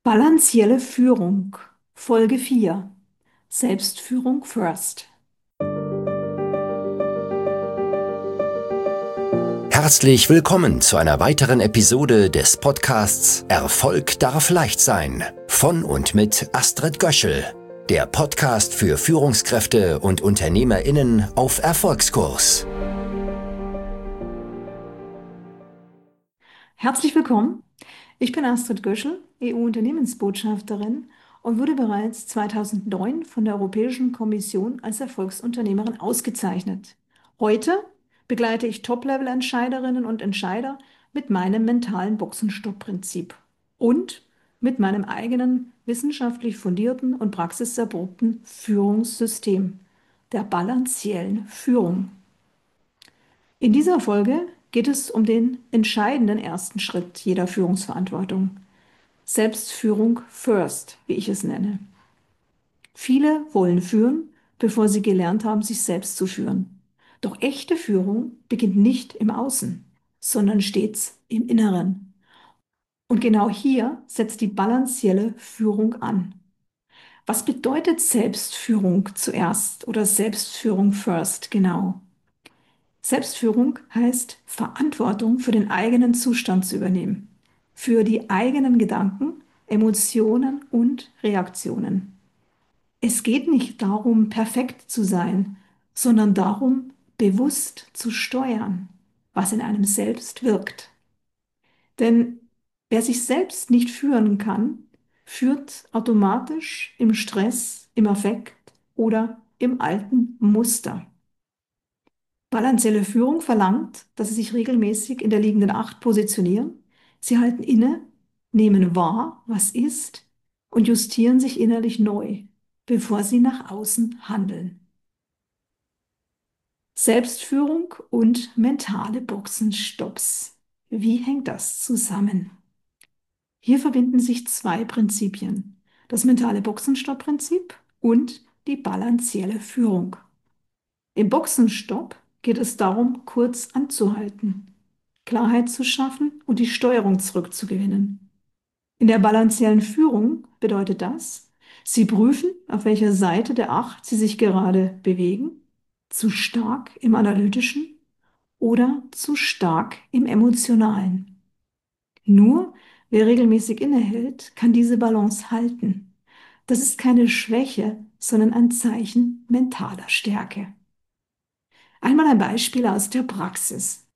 Balancielle Führung, Folge 4. Selbstführung first. Herzlich willkommen zu einer weiteren Episode des Podcasts Erfolg darf leicht sein von und mit Astrid Göschel, der Podcast für Führungskräfte und UnternehmerInnen auf Erfolgskurs. Herzlich willkommen. Ich bin Astrid Göschel, EU-Unternehmensbotschafterin und wurde bereits 2009 von der Europäischen Kommission als Erfolgsunternehmerin ausgezeichnet. Heute begleite ich Top-Level-Entscheiderinnen und Entscheider mit meinem mentalen Boxenstopp-Prinzip und mit meinem eigenen wissenschaftlich fundierten und praxiserprobten Führungssystem, der balanciellen Führung. In dieser Folge geht es um den entscheidenden ersten Schritt jeder Führungsverantwortung. Selbstführung first, wie ich es nenne. Viele wollen führen, bevor sie gelernt haben, sich selbst zu führen. Doch echte Führung beginnt nicht im Außen, sondern stets im Inneren. Und genau hier setzt die balancielle Führung an. Was bedeutet Selbstführung zuerst oder Selbstführung first genau? Selbstführung heißt, Verantwortung für den eigenen Zustand zu übernehmen, für die eigenen Gedanken, Emotionen und Reaktionen. Es geht nicht darum, perfekt zu sein, sondern darum, bewusst zu steuern, was in einem selbst wirkt. Denn wer sich selbst nicht führen kann, führt automatisch im Stress, im Affekt oder im alten Muster. Balancielle Führung verlangt, dass Sie sich regelmäßig in der liegenden Acht positionieren. Sie halten inne, nehmen wahr, was ist, und justieren sich innerlich neu, bevor Sie nach außen handeln. Selbstführung und mentale Boxenstopps. Wie hängt das zusammen? Hier verbinden sich zwei Prinzipien: das mentale Boxenstopp-Prinzip und die balancielle Führung. Im Boxenstopp geht es darum, kurz anzuhalten, Klarheit zu schaffen und die Steuerung zurückzugewinnen. In der balanciellen Führung bedeutet das, Sie prüfen, auf welcher Seite der Acht Sie sich gerade bewegen, zu stark im Analytischen oder zu stark im Emotionalen. Nur wer regelmäßig innehält, kann diese Balance halten. Das ist keine Schwäche, sondern ein Zeichen mentaler Stärke. Einmal ein Beispiel aus der Praxis.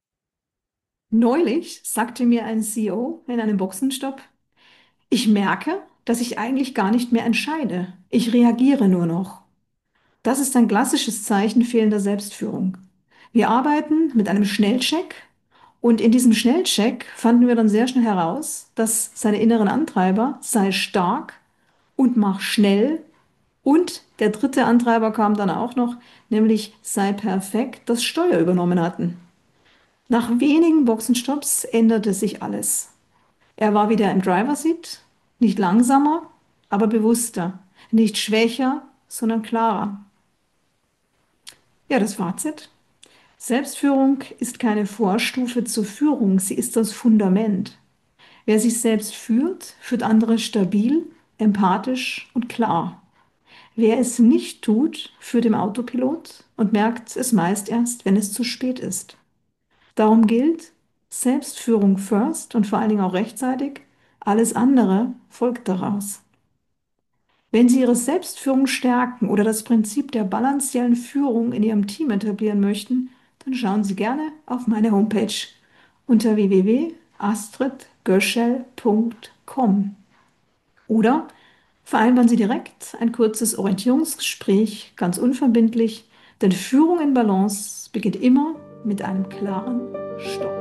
Neulich sagte mir ein CEO in einem Boxenstopp: Ich merke, dass ich eigentlich gar nicht mehr entscheide. Ich reagiere nur noch. Das ist ein klassisches Zeichen fehlender Selbstführung. Wir arbeiten mit einem Schnellcheck und in diesem Schnellcheck fanden wir dann sehr schnell heraus, dass seine inneren Antreiber sei stark und mach schnell, und der dritte Antreiber kam dann auch noch, nämlich sei perfekt, das Steuer übernommen hatten. Nach wenigen Boxenstopps änderte sich alles. Er war wieder im Driver-Seat, nicht langsamer, aber bewusster, nicht schwächer, sondern klarer. Ja, das Fazit: Selbstführung ist keine Vorstufe zur Führung, sie ist das Fundament. Wer sich selbst führt, führt andere stabil, empathisch und klar. Wer es nicht tut, führt im Autopilot und merkt es meist erst, wenn es zu spät ist. Darum gilt: Selbstführung first und vor allen Dingen auch rechtzeitig, alles andere folgt daraus. Wenn Sie Ihre Selbstführung stärken oder das Prinzip der balanciellen Führung in Ihrem Team etablieren möchten, dann schauen Sie gerne auf meine Homepage unter www.astridgöschel.com oder vereinbaren Sie direkt ein kurzes Orientierungsgespräch, ganz unverbindlich, denn Führung in Balance beginnt immer mit einem klaren Stopp.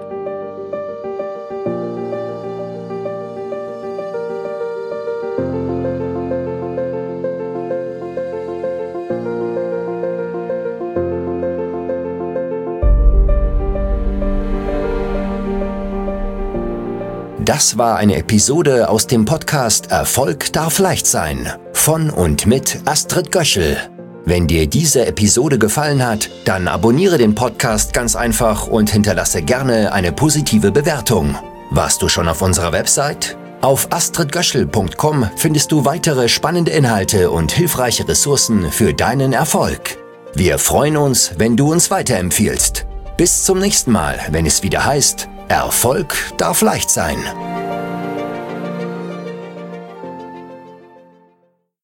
Das war eine Episode aus dem Podcast Erfolg darf leicht sein von und mit Astrid Göschel. Wenn dir diese Episode gefallen hat, dann abonniere den Podcast ganz einfach und hinterlasse gerne eine positive Bewertung. Warst du schon auf unserer Website? Auf astridgöschel.com findest du weitere spannende Inhalte und hilfreiche Ressourcen für deinen Erfolg. Wir freuen uns, wenn du uns weiterempfiehlst. Bis zum nächsten Mal, wenn es wieder heißt, Erfolg darf leicht sein.